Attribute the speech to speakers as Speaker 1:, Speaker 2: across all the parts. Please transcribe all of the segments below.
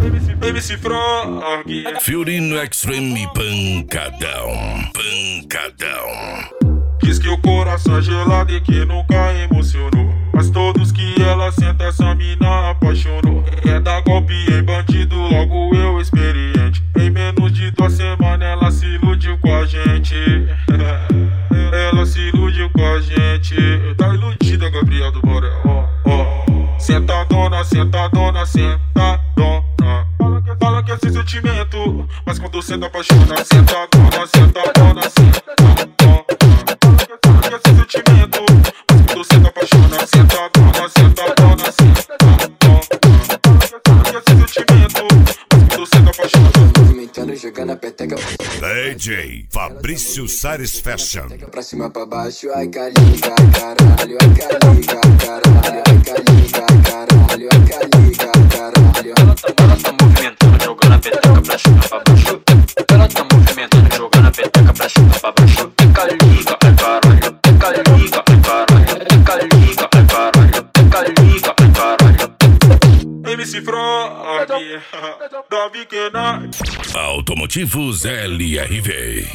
Speaker 1: MC Frog.
Speaker 2: Fiorino Extreme pancadão, pancadão.
Speaker 1: Diz que o coração é gelado e que nunca emocionou, mas todos que ela senta essa mina apaixonou. Quer dar golpe em bandido, logo eu experiente. Em menos de 2 semanas ela se iludiu com a gente. Ela se iludiu com a gente. Tá iludida, Gabriel do Borel. Sentadona, sentadona, sentadona. Fala que é sem sentimento, mas quando senta apaixona. Sentadona, sentadona, sentadona. Fala que é sem sentimento, mas quando senta apaixona. Sentadona, sentadona, sentadona. Fala que é sem sentimento, mas quando senta apaixona.
Speaker 3: Movimentando, jogando a peteca.
Speaker 2: DJ Fabrício Sares Fashion.
Speaker 3: Pra cima, pra baixo, ai caliga, caralho, ai caliga, caralho, ai caliga, caralho, ai caliga, caralho.
Speaker 4: Ela tá movimentando, jogando a peteca pra cima, pra baixo. Ela tá movimentando, jogando a peteca pra cima, pra baixo. É caliga, é caralho, é caliga, é caralho, é caliga, é caralho, é caliga, é caralho.
Speaker 1: MC Frog, da pequena.
Speaker 2: Automotivos LRV.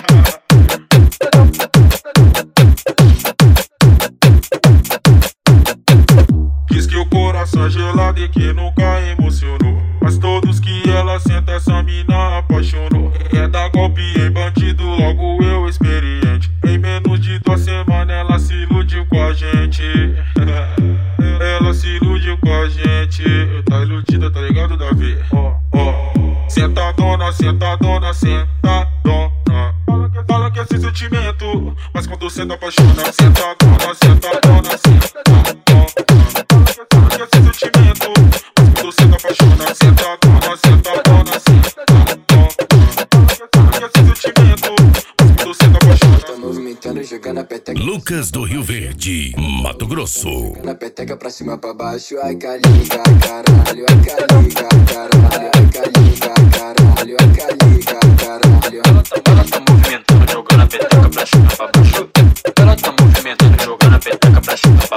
Speaker 1: Diz que o coração é gelado e que nunca emocionou, mas todos que ela senta essa mina apaixonou. Quer dar golpe em bandido, logo eu experiente. Em menos de 2 semanas ela se iludiu com a gente. Ela se iludiu com a gente. Tá iludida, tá ligado, Davi? Sentadona, sentadona, sentadona. Fala que é sem sentimento, mas quando senta apaixona. Sentadona, sentadona, sentadona. Fala que é sem sentimento, mas quando senta apaixona. Sentadona, sentadona, sentadona. Fala que é sem sentimento, mas quando senta apaixona.
Speaker 3: Tá movimentando, jogando a peteca.
Speaker 2: Lucas do Rio Verde, Mato Grosso.
Speaker 3: Na peteca pra cima, pra baixo, ai caliga, caralho, ai caliga, caralho, ai caliga, caralho, ai caliga, caralho.
Speaker 4: Ela tá movimentando, jogando a peteca pra cima, pra baixo. Ela tá movimentando, jogando a peteca pra cima,